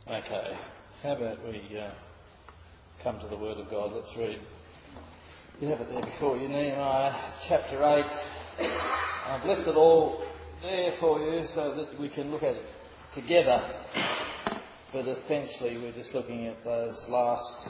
Okay, how about we come to the Word of God? Let's read. You have it there before you, Nehemiah chapter 8. I've left it all there for you so that we can look at it together. But essentially we're just looking at those last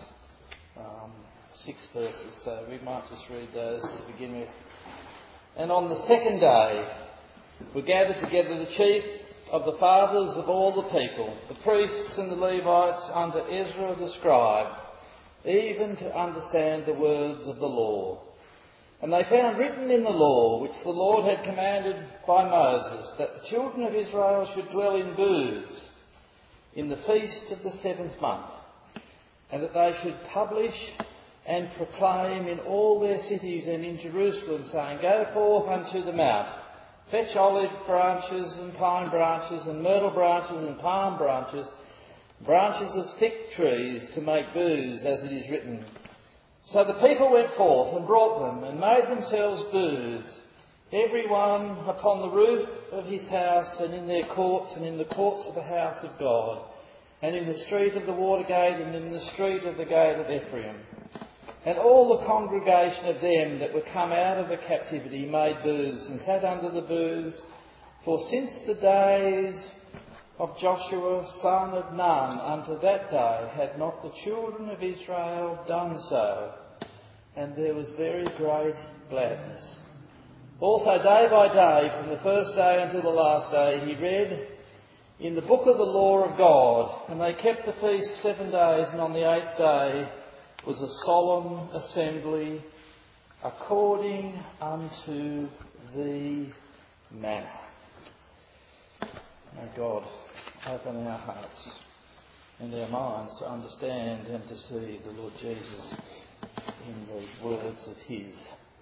6 verses, so we might just read those to begin with. And on the second day we gathered together the chief of the fathers of all the people, the priests and the Levites, unto Ezra the scribe, even to understand the words of the law. And they found written in the law, which the Lord had commanded by Moses, that the children of Israel should dwell in booths in the feast of the 7th month, and that they should publish and proclaim in all their cities and in Jerusalem, saying, Go forth unto the mount, fetch olive branches and pine branches and myrtle branches and palm branches, branches of thick trees to make booths, as it is written. So the people went forth and brought them and made themselves booths, every one upon the roof of his house and in their courts and in the courts of the house of God, and in the street of the water gate and in the street of the gate of Ephraim. And all the congregation of them that were come out of the captivity made booths and sat under the booths, for since the days of Joshua son of Nun unto that day had not the children of Israel done so, and there was very great gladness. Also day by day, from the first day until the last day, he read in the book of the law of God, and they kept the feast 7 days, and on the 8th day was a solemn assembly according unto the manner. May God open our hearts and our minds to understand and to see the Lord Jesus in these words of his.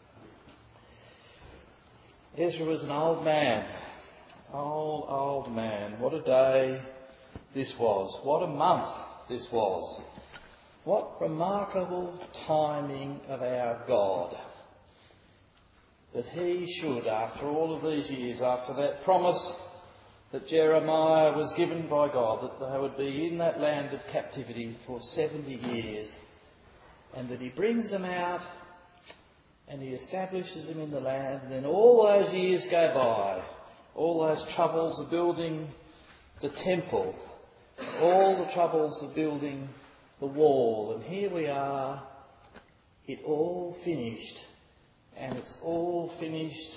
Ezra was an old man. Old man. What a day this was. What a month this was. What remarkable timing of our God. That he should, after all of these years, after that promise that Jeremiah was given by God, that they would be in that land of captivity for 70 years, and that he brings them out and he establishes them in the land, and then all those years go by, all those troubles of building the temple, all the troubles of building the wall, and here we are, it all finished, and it's all finished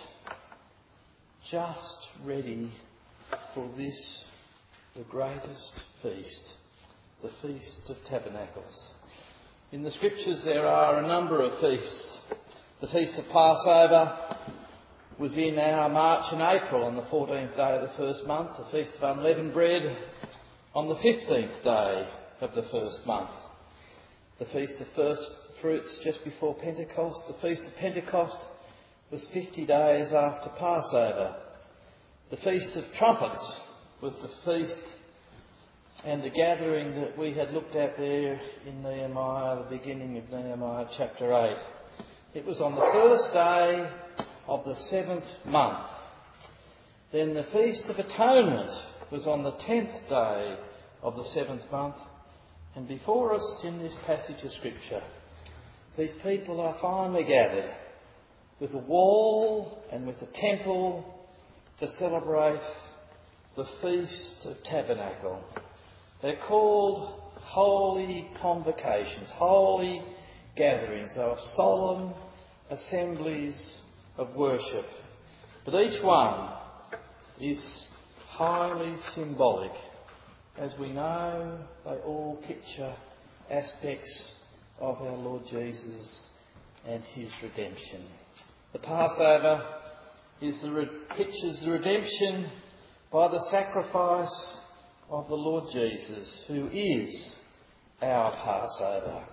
just ready for this, the greatest feast, the Feast of Tabernacles. In the Scriptures there are a number of feasts. The Feast of Passover was in our March and April on the 14th day of the first month. The Feast of Unleavened Bread on the 15th day of the first month. The Feast of First Fruits just before Pentecost. The Feast of Pentecost was 50 days after Passover. The Feast of Trumpets was the feast and the gathering that we had looked at there in Nehemiah, the beginning of Nehemiah chapter 8. It was on the first day of the 7th month. Then the Feast of Atonement was on the 10th day of the 7th month. And before us in this passage of Scripture, these people are finally gathered with a wall and with a temple to celebrate the Feast of Tabernacle. They're called holy convocations, holy gatherings. They are solemn assemblies of worship. But each one is highly symbolic. As we know, they all picture aspects of our Lord Jesus and his redemption. The Passover pictures the redemption by the sacrifice of the Lord Jesus, who is our Passover,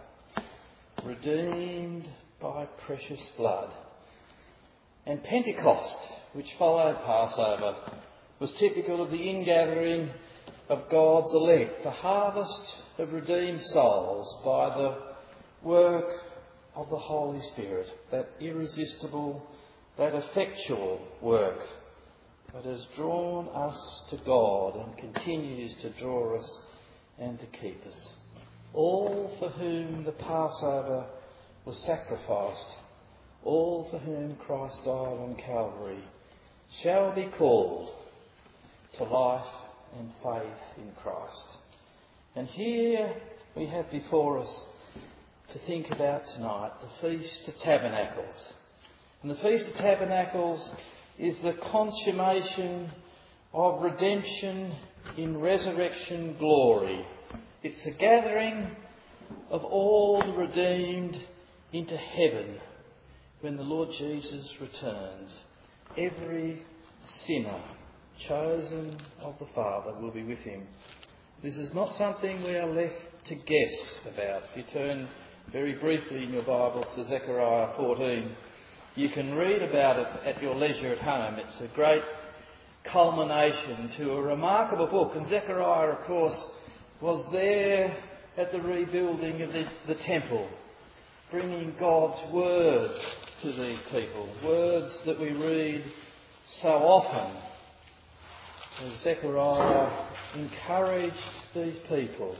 redeemed by precious blood. And Pentecost, which followed Passover, was typical of the ingathering of God's elect, the harvest of redeemed souls by the work of the Holy Spirit, that irresistible, that effectual work that has drawn us to God and continues to draw us and to keep us. All for whom the Passover was sacrificed, all for whom Christ died on Calvary, shall be called to life and faith in Christ. And here we have before us to think about tonight the Feast of Tabernacles. And the Feast of Tabernacles is the consummation of redemption in resurrection glory. It's the gathering of all the redeemed into heaven when the Lord Jesus returns. Every sinner chosen of the Father will be with him. This is not something we are left to guess about. If you turn very briefly in your Bibles to Zechariah 14, you can read about it at your leisure at home. It's a great culmination to a remarkable book. And Zechariah, of course, was there at the rebuilding of the temple, bringing God's word to these people, words that we read so often. As Zechariah encouraged these people,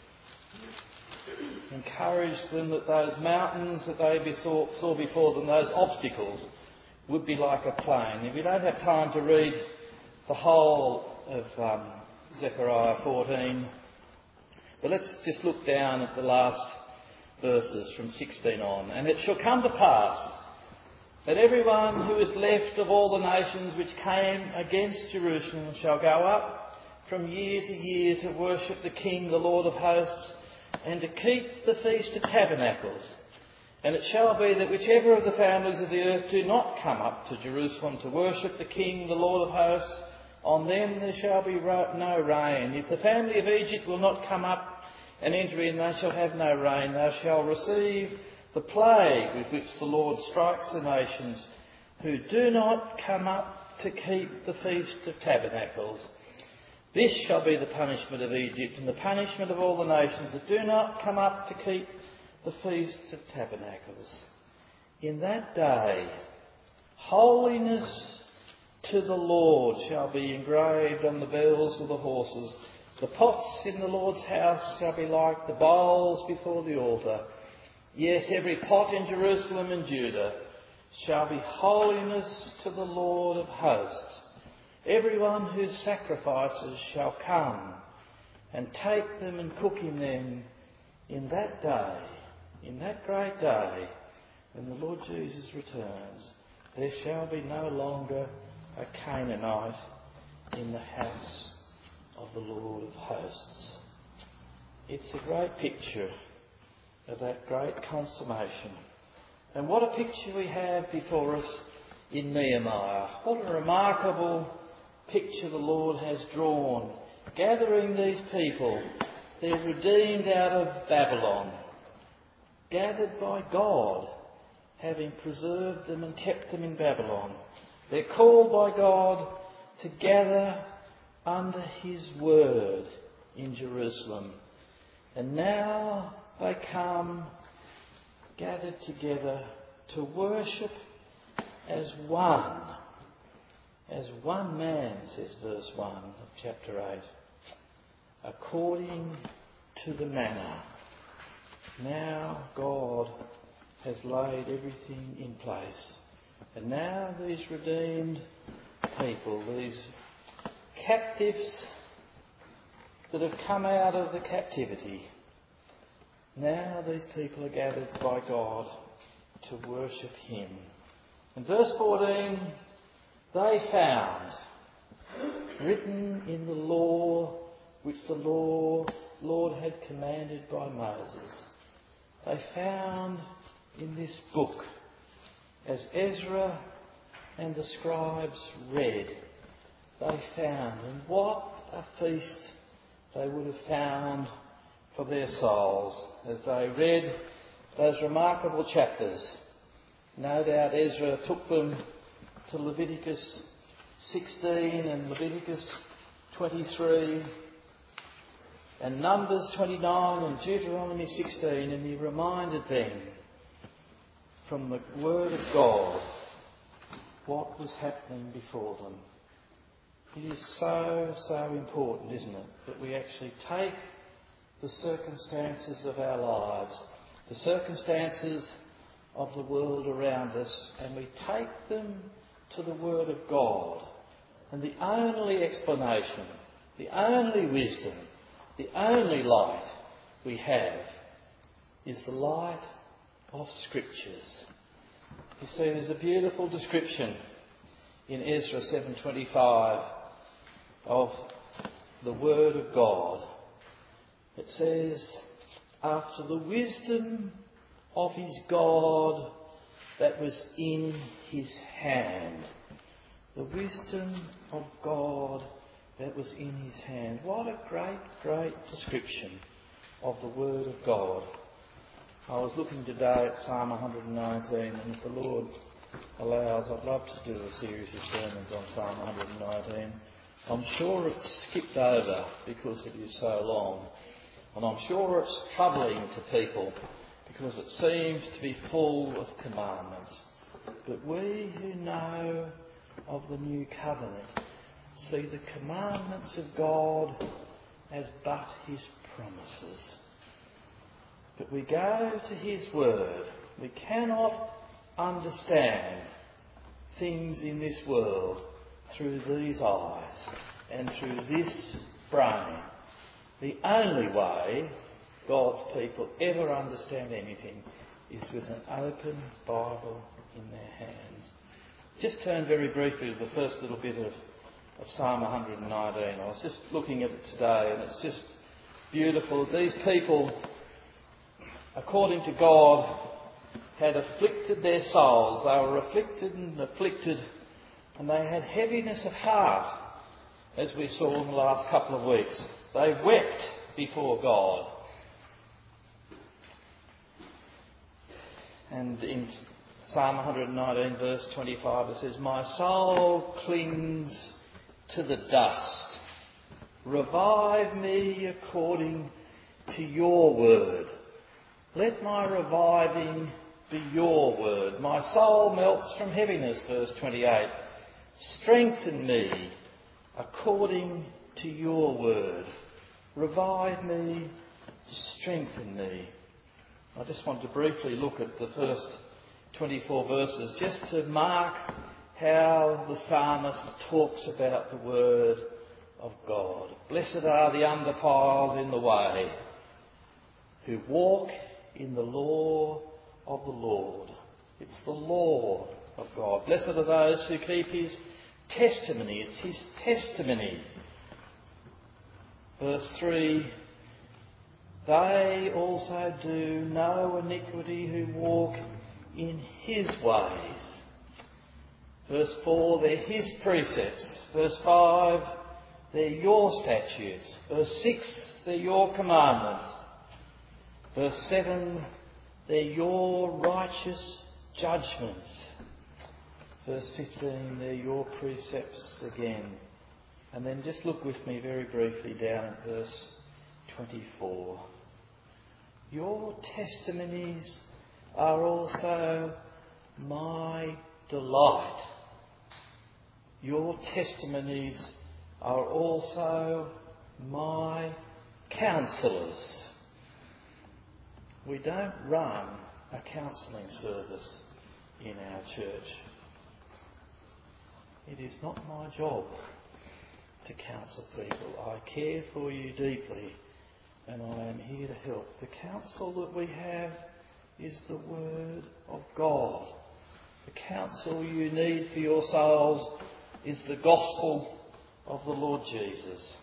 encouraged them that those mountains that they saw before them, those obstacles, would be like a plain. If we don't have time to read the whole of Zechariah 14, but let's just look down at the last verses from 16 on. And it shall come to pass that everyone who is left of all the nations which came against Jerusalem shall go up from year to year to worship the King, the Lord of hosts, and to keep the Feast of Tabernacles. And it shall be that whichever of the families of the earth do not come up to Jerusalem to worship the King, the Lord of hosts, on them there shall be no rain. If the family of Egypt will not come up and enter in, they shall have no rain. They shall receive the plague with which the Lord strikes the nations who do not come up to keep the Feast of Tabernacles. This shall be the punishment of Egypt and the punishment of all the nations that do not come up to keep the Feast of Tabernacles. In that day, holiness to the Lord shall be engraved on the bells of the horses. The pots in the Lord's house shall be like the bowls before the altar. Yes, every pot in Jerusalem and Judah shall be holiness to the Lord of hosts. Everyone whose sacrifices shall come and take them and cook in them in that day, in that great day, when the Lord Jesus returns, there shall be no longer a Canaanite in the house of the Lord of hosts. It's a great picture of that great consummation. And what a picture we have before us in Nehemiah. What a remarkable picture the Lord has drawn, gathering these people. They're redeemed out of Babylon, gathered by God, having preserved them and kept them in Babylon. They're called by God to gather under his word in Jerusalem. And now they come gathered together to worship as one man, says verse 1 of chapter 8, according to the manner. Now God has laid everything in place. And now these redeemed people, these captives that have come out of the captivity, now these people are gathered by God to worship him. In verse 14, they found, written in the law which the Lord had commanded by Moses, they found in this book, as Ezra and the scribes read, they found, and what a feast they would have found for their souls as they read those remarkable chapters. No doubt Ezra took them to Leviticus 16 and Leviticus 23 and Numbers 29 and Deuteronomy 16, and he reminded them from the Word of God what was happening before them. It is so important, isn't it, that we actually take the circumstances of our lives, the circumstances of the world around us, and we take them to the Word of God. And the only explanation, the only wisdom, the only light we have is the light of Scriptures. You see, there's a beautiful description in Ezra 7:25 of the Word of God. It says, after the wisdom of his God that was in his hand. The wisdom of God that was in his hand. What a great, great description of the Word of God. I was looking today at Psalm 119, and if the Lord allows, I'd love to do a series of sermons on Psalm 119. I'm sure it's skipped over because it is so long, and I'm sure it's troubling to people because it seems to be full of commandments. But we who know of the new covenant see the commandments of God as but his promises. But we go to his word. We cannot understand things in this world through these eyes and through this brain. The only way God's people ever understand anything is with an open Bible in their hands. Just turn very briefly to the first little bit of Psalm 119. I was just looking at it today, and it's just beautiful. These people, according to God, had afflicted their souls. They were afflicted, and they had heaviness of heart, as we saw in the last couple of weeks. They wept before God. And in Psalm 119 verse 25 it says, my soul clings to the dust. Revive me according to your word. Let my reviving be your word. My soul melts from heaviness, verse 28. Strengthen me according to your word. Revive me, strengthen me. I just want to briefly look at the first 24 verses just to mark how the psalmist talks about the word of God. Blessed are the undefiled in the way, who walk in the law of the Lord. It's the law of God. Blessed are those who keep his testimony. It's his testimony. Verse 3, they also do no iniquity who walk in his ways. Verse 4, they're his precepts. Verse 5, they're your statutes. Verse 6, they're your commandments. Verse 7, they're your righteous judgments. Verse 15, they're your precepts again. And then just look with me very briefly down at verse 24. Your testimonies are also my delight. Your testimonies are also my counsellors. We don't run a counselling service in our church. It is not my job to counsel people. I care for you deeply, and I am here to help. The counsel that we have is the Word of God. The counsel you need for your souls is the gospel of the Lord Jesus.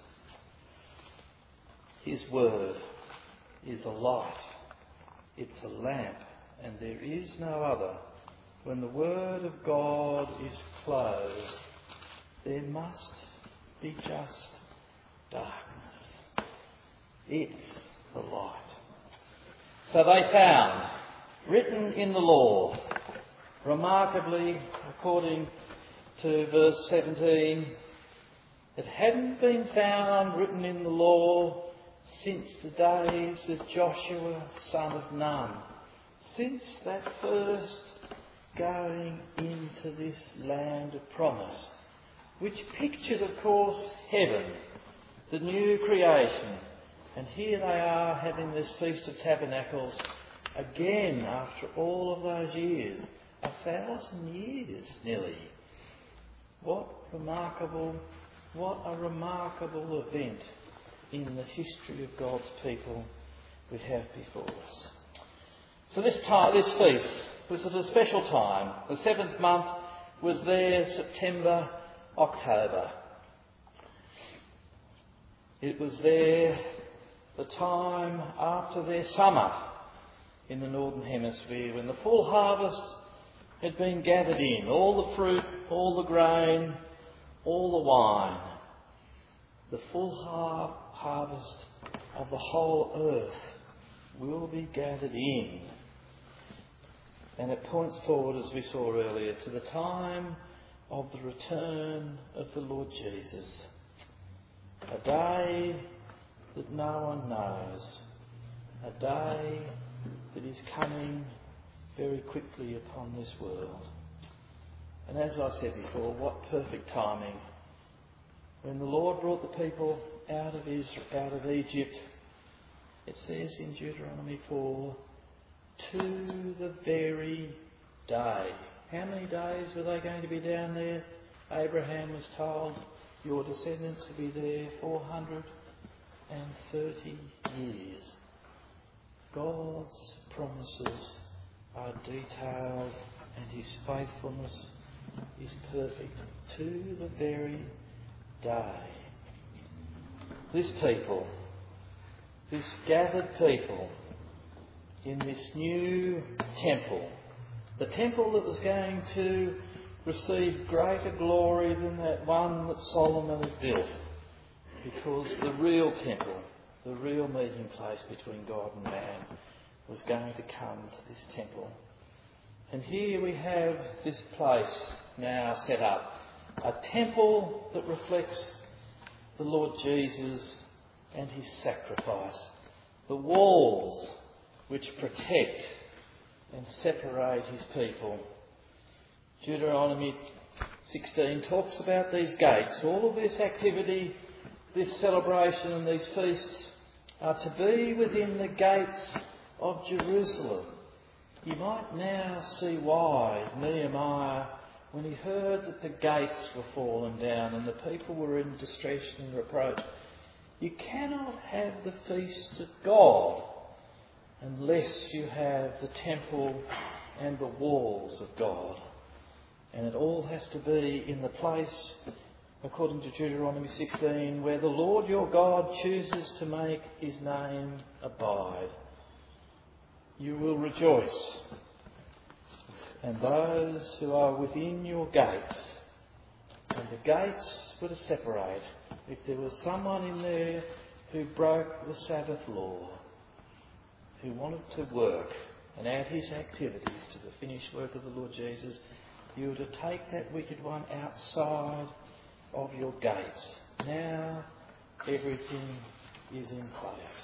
His Word is a light. It's a lamp, and there is no other. When the Word of God is closed, there must be just darkness. It's the light. So they found, written in the law, remarkably, according to verse 17, it hadn't been found written in the law since the days of Joshua, son of Nun, since that first going into this land of promise, which pictured, of course, heaven, the new creation, And here they are having this Feast of Tabernacles again after all of those years. 1,000 years nearly. What a remarkable event in the history of God's people we have before us. So this feast was at a special time. The 7th month was there, September, October. It was there the time after their summer in the Northern Hemisphere, when the full harvest had been gathered in. All the fruit, all the grain, all the wine. The full harvest of the whole earth will be gathered in. And it points forward, as we saw earlier, to the time of the return of the Lord Jesus. A day that no one knows. A day that is coming very quickly upon this world. And as I said before, what perfect timing. When the Lord brought the people out of Egypt, it says in Deuteronomy 4, to the very day. How many days were they going to be down there? Abraham was told, your descendants will be there 430 years. God's promises are detailed and his faithfulness is perfect to the very day. This people, this gathered people in this new temple, the temple that was going to receive greater glory than that one that Solomon had built, because the real temple, the real meeting place between God and man, was going to come to this temple. And here we have this place now set up, a temple that reflects the Lord Jesus and his sacrifice. The walls which protect and separate his people. Deuteronomy 16 talks about these gates. All of this activity, this celebration and these feasts are to be within the gates of Jerusalem. You might now see why Nehemiah, when he heard that the gates were fallen down and the people were in distress and reproach, you cannot have the feast of God unless you have the temple and the walls of God. And it all has to be in the place, according to Deuteronomy 16, where the Lord your God chooses to make his name abide. You will rejoice. And those who are within your gates, and the gates were to separate. If there was someone in there who broke the Sabbath law, who wanted to work and add his activities to the finished work of the Lord Jesus, you were to take that wicked one outside of your gates. Now everything is in place.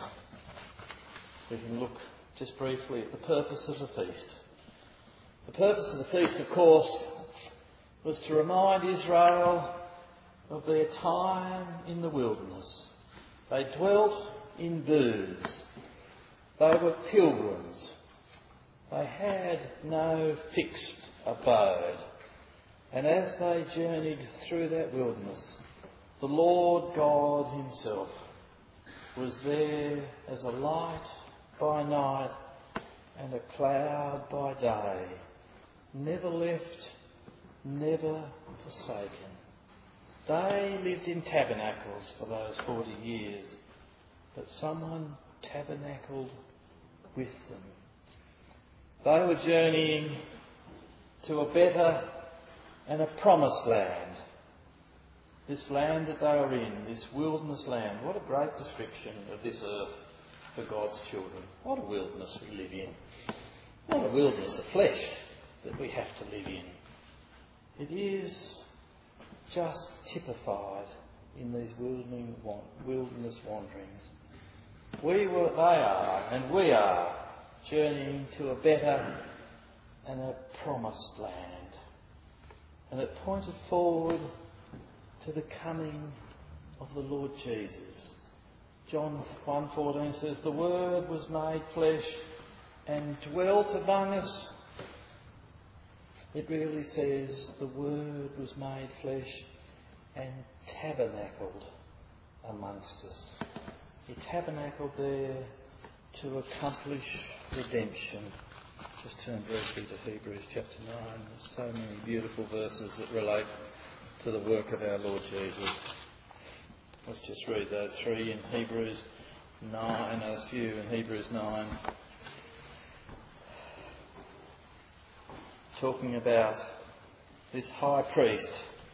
We can look just briefly at the purpose of the feast. The purpose of the feast, of course, was to remind Israel of their time in the wilderness. They dwelt in booths. They were pilgrims. They had no fixed abode. And as they journeyed through that wilderness, the Lord God himself was there as a light by night and a cloud by day, never left, never forsaken. They lived in tabernacles for those 40 years, but someone tabernacled with them. They were journeying to a better and a promised land. This land that they are in, this wilderness land. What a great description of this earth for God's children. What a wilderness we live in. What a wilderness of flesh that we have to live in. It is just typified in these wilderness wanderings. They are, and we are, journeying to a better and a promised land. And it pointed forward to the coming of the Lord Jesus. John 1:14 says, "The Word was made flesh and dwelt among us." It really says the Word was made flesh and tabernacled amongst us. He tabernacled there to accomplish redemption. Just turn briefly to Hebrews chapter 9. There's so many beautiful verses that relate to the work of our Lord Jesus. Let's just read those three in Hebrews 9, those few in Hebrews 9. Talking about this high priest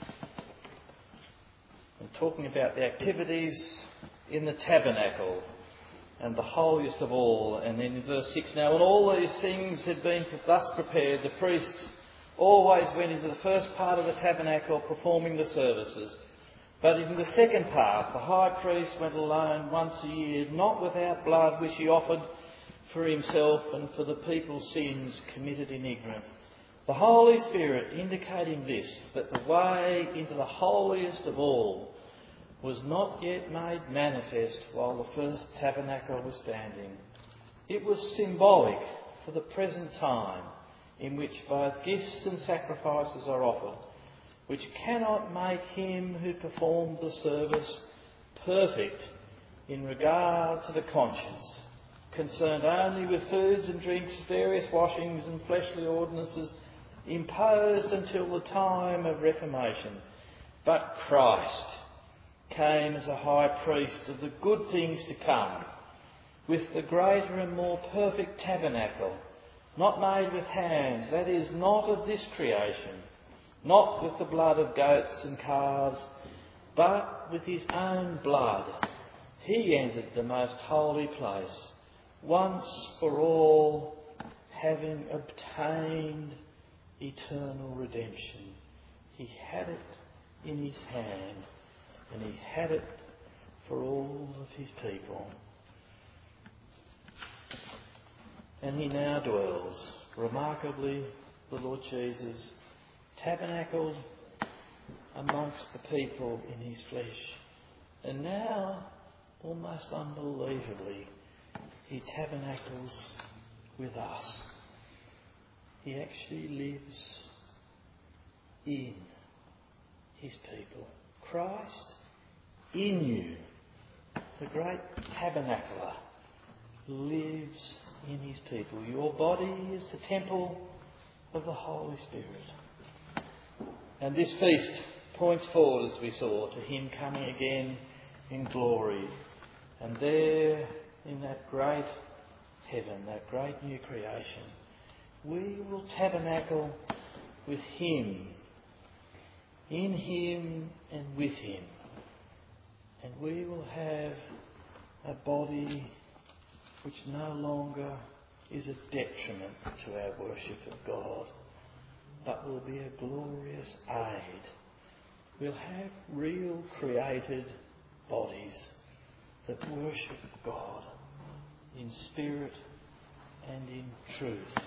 and talking about the activities in the tabernacle and the holiest of all. And then in verse 6, "Now when all these things had been thus prepared, the priests always went into the first part of the tabernacle performing the services. But in the second part, the high priest went alone once a year, not without blood, which he offered for himself and for the people's sins committed in ignorance. The Holy Spirit indicating this, that the way into the holiest of all was not yet made manifest while the first tabernacle was standing. It was symbolic for the present time, in which both gifts and sacrifices are offered, which cannot make him who performed the service perfect in regard to the conscience, concerned only with foods and drinks, various washings and fleshly ordinances imposed until the time of Reformation. But Christ came as a high priest of the good things to come, with the greater and more perfect tabernacle, not made with hands, that is, not of this creation, not with the blood of goats and calves, but with his own blood. He entered the most holy place, once for all, having obtained eternal redemption. He had it in his hand, and he had it for all of his people. And he now dwells, remarkably, the Lord Jesus, tabernacled amongst the people in his flesh. And now, almost unbelievably, he tabernacles with us. He actually lives in his people. Christ in you, the great tabernacler, lives in his people. Your body is the temple of the Holy Spirit. And this feast points forward, as we saw, to him coming again in glory. And there, in that great heaven, that great new creation, we will tabernacle with him, in him and with him. And we will have a body which no longer is a detriment to our worship of God, but will be a glorious aid. We'll have real created bodies that worship God in spirit and in truth.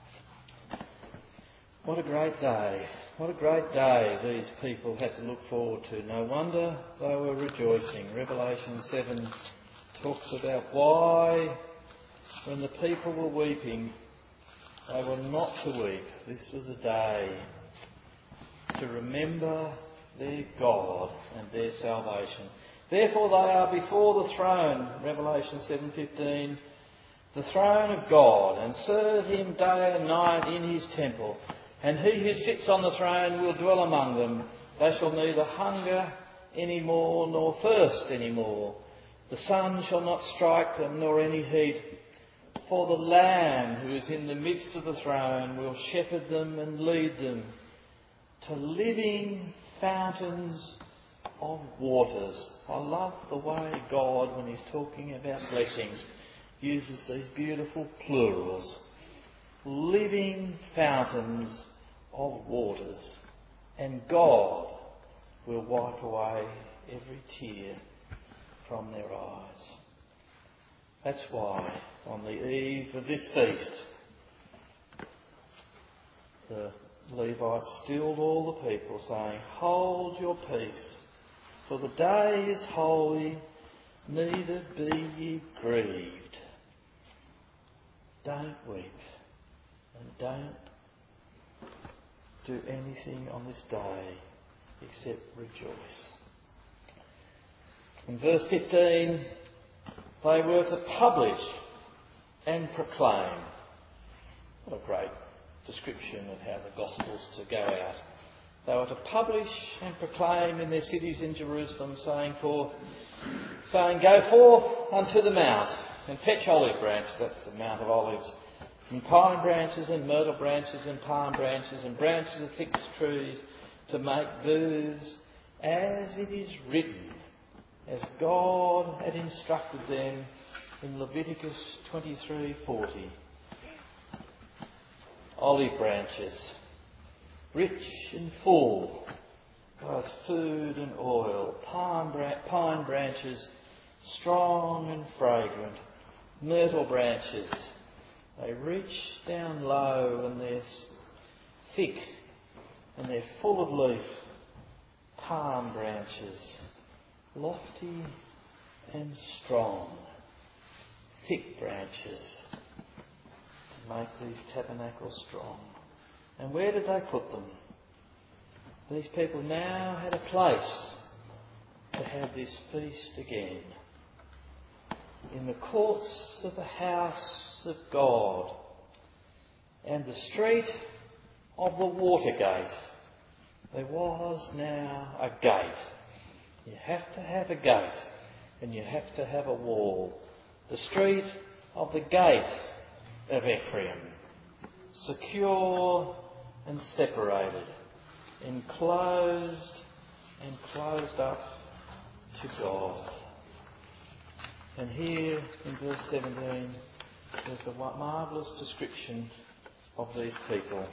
What a great day. What a great day these people had to look forward to. No wonder they were rejoicing. Revelation 7 talks about why, when the people were weeping, they were not to weep. This was a day to remember their God and their salvation. Therefore they are before the throne, Revelation 7:15, the throne of God, and serve him day and night in his temple. And he who sits on the throne will dwell among them. They shall neither hunger any more nor thirst any more. The sun shall not strike them, nor any heat. For the Lamb who is in the midst of the throne will shepherd them and lead them to living fountains of waters. I love the way God, when he's talking about blessings, uses these beautiful plurals. Living fountains of waters. And God will wipe away every tear from their eyes. That's why, on the eve of this feast, the Levites stilled all the people, saying, "Hold your peace, for the day is holy. neither be ye grieved. Don't weep and don't do anything on this day except rejoice. In verse 15, they were to publish and proclaim. What a great description of how the gospel's to go out. They were to publish and proclaim in their cities in Jerusalem, saying, go forth unto the mount and fetch olive branches, that's the Mount of Olives, and pine branches and myrtle branches and palm branches and branches of fig trees to make booths, as it is written, as God had instructed them in Leviticus 23:40. Olive branches, rich and full, both food and oil. Pine branches, strong and fragrant. Myrtle branches, they reach down low and they're thick and they're full of leaf. Palm branches, lofty and strong. Thick branches to make these tabernacles strong. And where did they put them? These people now had a place to have this feast again. In the courts of the house of God and the street of the Watergate, there was now a gate. You have to have a gate and you have to have a wall. The street of the gate of Ephraim, secure and separated, enclosed and closed up to God. And here in verse 17 there's a marvellous description of these people.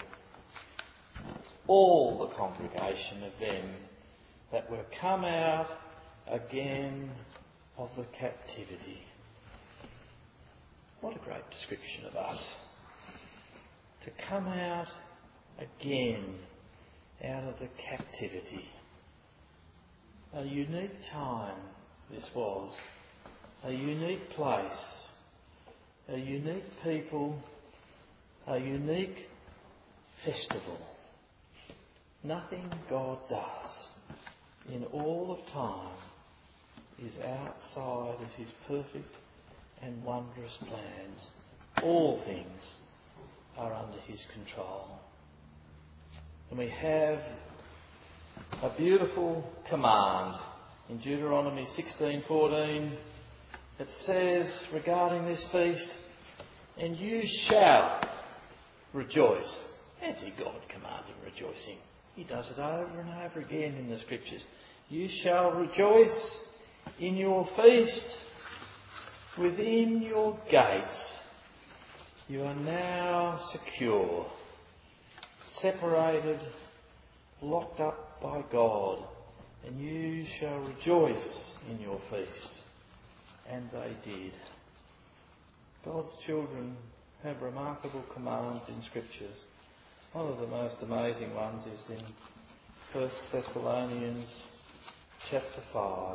All the congregation of them that were come out again of the captivity. What a great description of us. To come out again out of the captivity. A unique time this was. A unique place. A unique people. A unique festival. Nothing God does in all of time is outside of his perfect and wondrous plans. All things are under his control. And we have a beautiful command in Deuteronomy 16:14. It says regarding this feast, and you shall rejoice. Fancy God commanding rejoicing. He does it over and over again in the scriptures. You shall rejoice in your feast within your gates. You are now secure, separated, locked up by God, and you shall rejoice in your feast. And they did. God's children have remarkable commands in scriptures. One of the most amazing ones is in 1 Thessalonians chapter 5.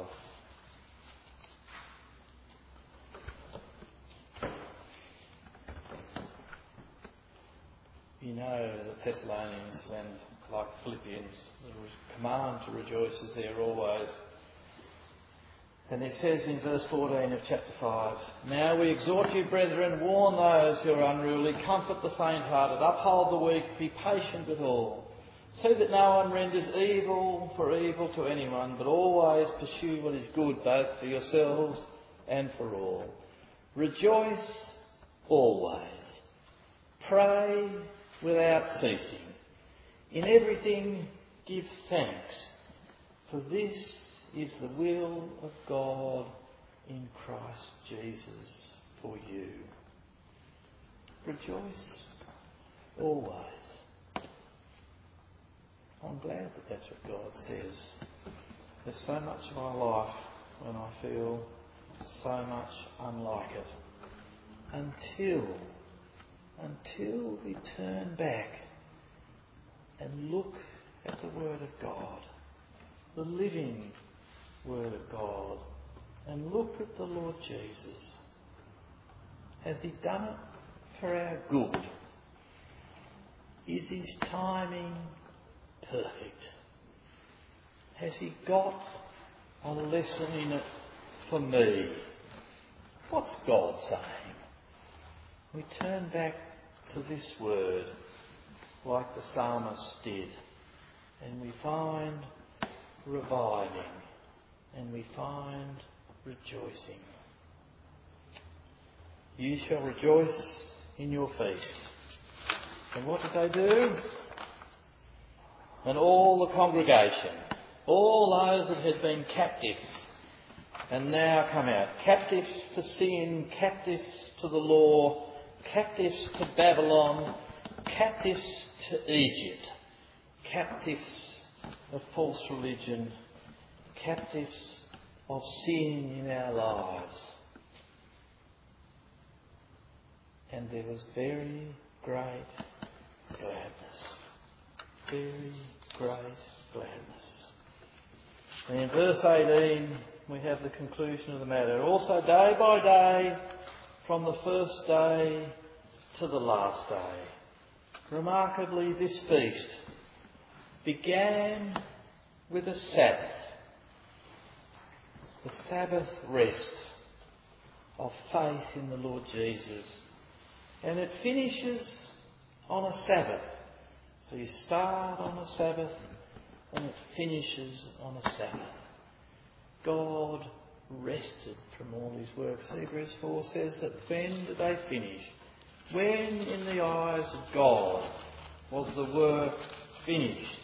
You know the Thessalonians, and like Philippians, the command to rejoice is there always. And it says in verse 14 of chapter 5, now we exhort you, brethren, warn those who are unruly, comfort the faint-hearted, uphold the weak, be patient with all. See that no one renders evil for evil to anyone, but always pursue what is good, both for yourselves and for all. Rejoice always. Pray without ceasing. In everything give thanks, for this is the will of God in Christ Jesus for you. Rejoice always. I'm glad that that's what God says. There's so much of my life when I feel so much unlike it. Until we turn back and look at the Word of God, the living Word of God, and look at the Lord Jesus. Has he done it for our good? Is his timing perfect? Has he got a lesson in it for me? What's God saying? We turn back to this word like the psalmist did, and we find reviving, and we find rejoicing. You shall rejoice in your feast. And what did they do? And all the congregation, all those that had been captives, and now come out, captives to sin, captives to the law, captives to Babylon, captives to Egypt, captives of false religion, captives of sin in our lives. And there was very great gladness. Very great gladness. And in verse 18 we have the conclusion of the matter. Also day by day, from the first day to the last day. Remarkably, this feast began with a Sabbath. The Sabbath rest of faith in the Lord Jesus. And it finishes on a Sabbath. So you start on a Sabbath and it finishes on a Sabbath. God rested from all his works. Hebrews 4 says that when did they finish? When in the eyes of God was the work finished?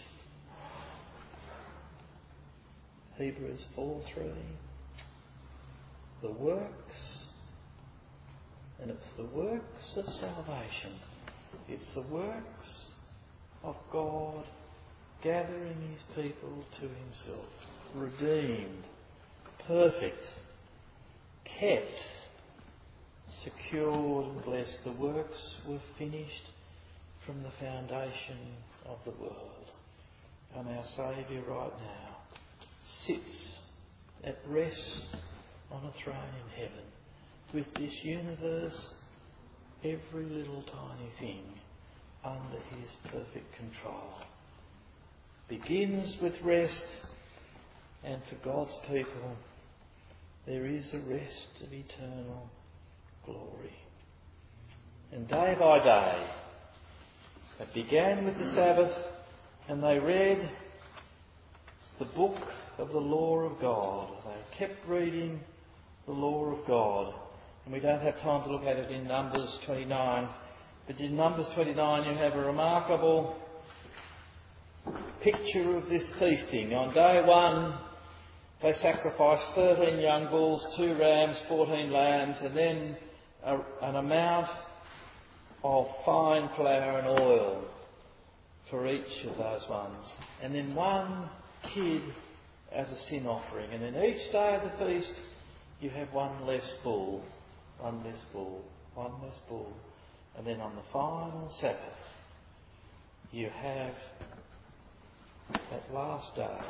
Hebrews 4:3. The works, and it's the works of salvation. It's the works of God gathering his people to himself, redeemed, perfect, kept, secured and blessed. The works were finished from the foundation of the world. And our Saviour right now sits at rest on a throne in heaven with this universe, every little tiny thing under his perfect control. Begins with rest, and for God's people there is a rest of eternal glory. And day by day it began with the Sabbath, and they read the book of the law of God. They kept reading the law of God. And we don't have time to look at it in Numbers 29. But in Numbers 29 you have a remarkable picture of this feasting. On day one they sacrificed 13 young bulls, 2 rams, 14 lambs, and then an amount of fine flour and oil for each of those ones. And then 1 kid as a sin offering. And then each day of the feast you have 1 less bull, 1 less bull, 1 less bull. And then on the final Sabbath you have that last day,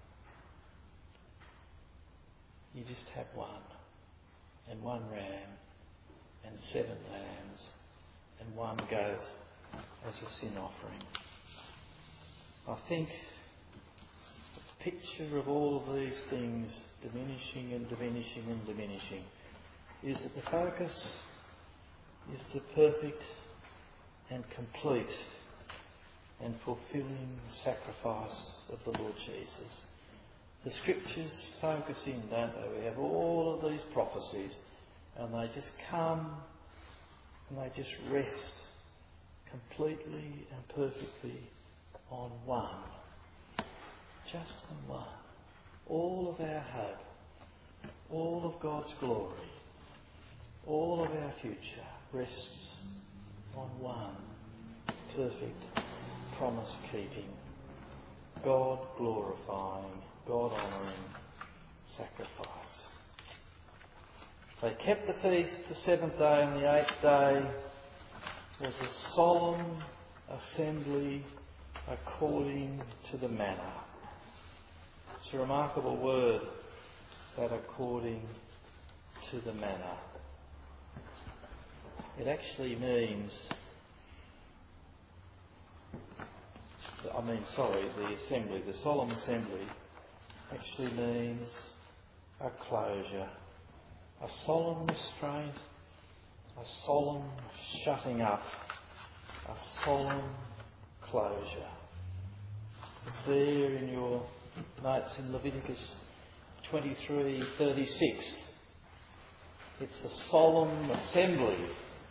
you just have 1, and 1 ram, and 7 lambs, and 1 goat as a sin offering. I think the picture of all of these things diminishing and diminishing and diminishing is that the focus is the perfect and complete and fulfilling sacrifice of the Lord Jesus. The scriptures focus in, don't they? We have all of these prophecies, and they just come and they just rest completely and perfectly on 1. Just on 1. All of our hope, all of God's glory, all of our future rests on 1 perfect, promise-keeping, God-glorifying, God-honouring sacrifice. They kept the feast the 7th day, and the 8th day was a solemn assembly according to the manner. It's a remarkable word. that according to the manner. It actually means, the assembly, the solemn assembly actually means a closure, a solemn restraint, a solemn shutting up, a solemn closure. It's there in your notes in Leviticus 23:36. It's a solemn assembly.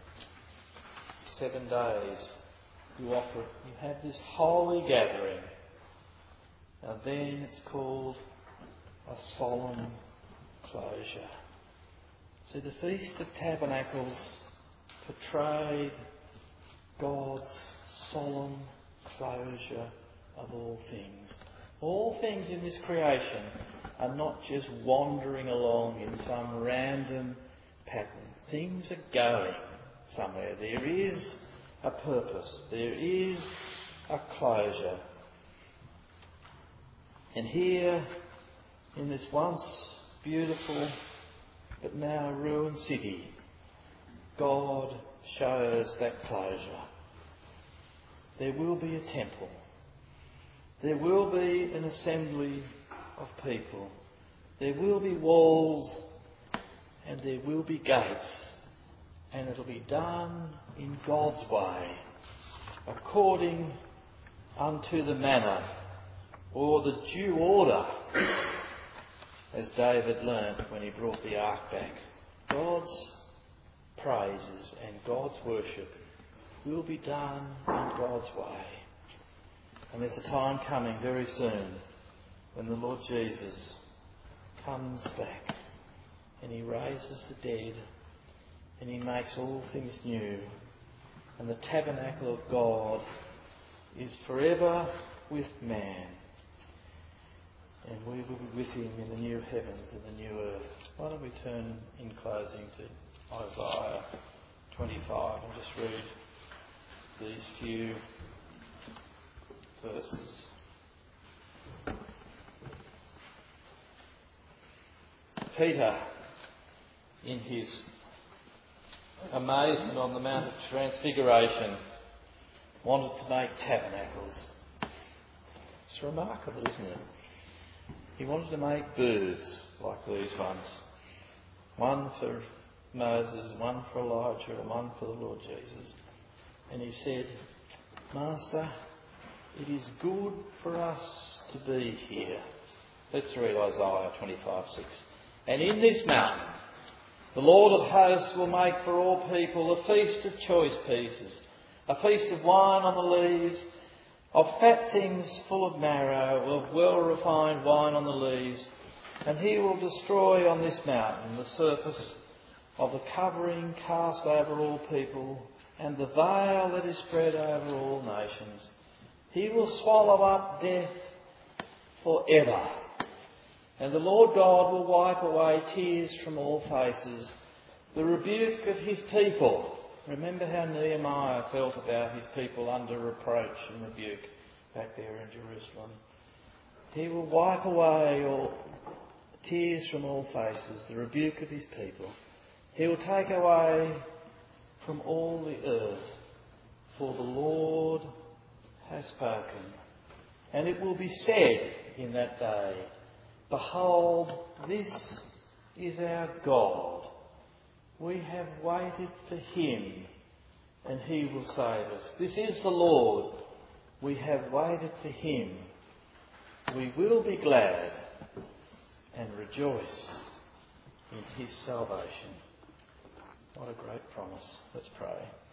7 days you have this holy gathering. And then it's called a solemn closure. So the Feast of Tabernacles portrayed God's solemn closure of all things. All things in this creation are not just wandering along in some random pattern. Things are going somewhere. There is a purpose. There is a closure. And here, in this once beautiful but now ruined city, God shows that closure. There will be a temple. There will be an assembly of people. There will be walls and there will be gates. And it'll be done in God's way, according unto the manner, or the due order, as David learnt when he brought the ark back. God's praises and God's worship will be done in God's way. And there's a time coming very soon when the Lord Jesus comes back and he raises the dead and he makes all things new. And the tabernacle of God is forever with man. And we will be with him in the new heavens and the new earth. Why don't we turn in closing to Isaiah 25 and just read these few verses. Peter, in his amazement on the Mount of Transfiguration, wanted to make tabernacles. It's remarkable, isn't it? He wanted to make birds like these ones. One for Moses, one for Elijah, and one for the Lord Jesus. And he said, Master, it is good for us to be here. Let's read Isaiah 25:6. And in this mountain, the Lord of hosts will make for all people a feast of choice pieces, a feast of wine on the lees, of fat things full of marrow, of well-refined wine on the lees. And he will destroy on this mountain the surface of the covering cast over all people, and the veil that is spread over all nations. He will swallow up death forever. And the Lord God will wipe away tears from all faces, the rebuke of his people. Remember how Nehemiah felt about his people under reproach and rebuke back there in Jerusalem. He will wipe away all tears from all faces, the rebuke of his people. He will take away from all the earth, for the Lord has spoken. And it will be said in that day, Behold, this is our God. We have waited for him, and he will save us. This is the Lord. We have waited for him. We will be glad and rejoice in his salvation. What a great promise. Let's pray.